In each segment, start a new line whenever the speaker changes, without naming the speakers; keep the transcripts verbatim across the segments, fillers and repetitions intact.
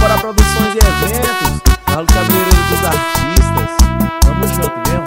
Bora Produções e Eventos, Carlos Cabeleireiro dos Artistas. Tamo junto, viu?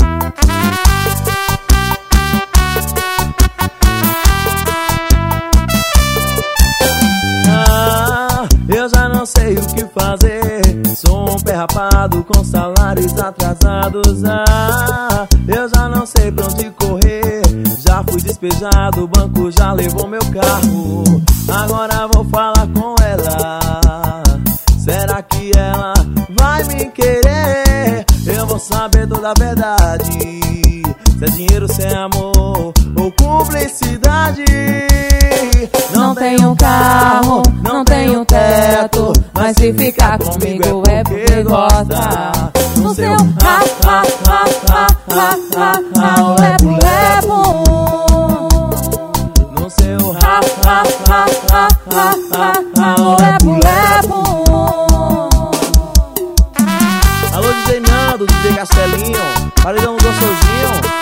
Ah, eu já não sei o que fazer. Sou um pé rapado com salários atrasados. Ah, eu já não sei pra onde correr. Já fui despejado, o banco já levou meu carro. Agora vou falar com ela. Será que ela vai me querer? Eu vou saber toda a verdade. Se é dinheiro, se é amor ou cumplicidade.
Não tenho carro, não tenho teto, mas se ficar comigo é porque gosta. No seu ha, ha, ha, ha, ha, ha, ha, o lepo, lepo.
No seu ha,
Ha, ha, ha, ha, ha, ha, o lepo, lepo.
Alô, D J Nando, D J Castelinho, paredão gostosinho.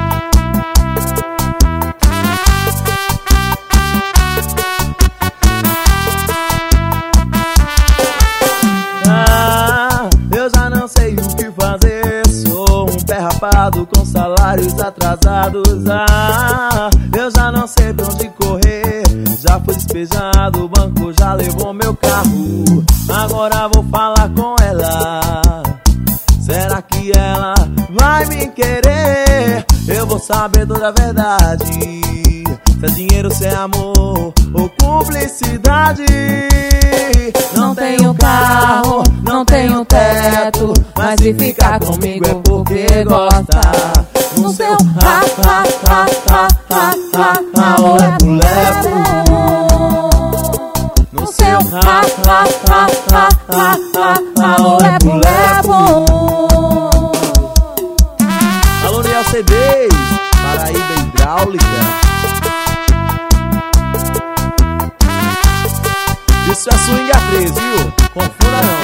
Ah, eu já não sei o que fazer. Sou um pé rapado com salários atrasados. Ah, eu já não sei pra onde correr. Já fui despejado, o banco já levou meu carro. Agora vou falar com ela. Será que ela vai me querer? Eu vou saber toda a verdade. Se é dinheiro, se é amor ou cumplicidade.
Não tenho carro, não tenho teto, mas se ficar comigo é porque gosta. No seu ha, ha, ha, ha, ha, ha, ha, o lepo, lepo. No seu ha, ha, ha, ha, ha, ha, ha, o lepo, lepo.
Alô, Niel C Ds, Paraíba Hidráulica. Isso é swing a três, viu? Confunda não.